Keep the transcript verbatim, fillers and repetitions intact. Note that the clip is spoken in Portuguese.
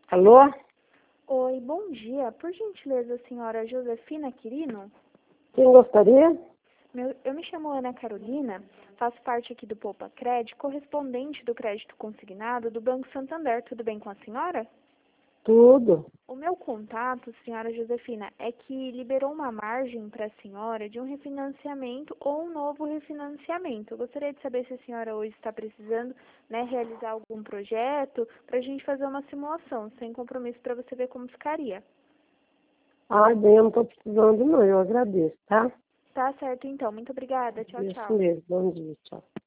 Alô? Oi, bom dia. Por gentileza, senhora Josefina Quirino? Quem gostaria? Meu- eu me chamo Ana Carolina, faço parte aqui do Poupa Crédito, correspondente do crédito consignado do Banco Santander. Tudo bem com a senhora? Tudo. O meu contato, senhora Josefina, é que liberou uma margem para a senhora de um refinanciamento ou um novo refinanciamento. Eu gostaria de saber se a senhora hoje está precisando, né, realizar algum projeto para a gente fazer uma simulação, sem compromisso, para você ver como ficaria. Ah, bem, eu não estou precisando não, eu agradeço, tá? Tá certo, então. Muito obrigada. Tchau, Isso tchau. mesmo, bom dia, tchau.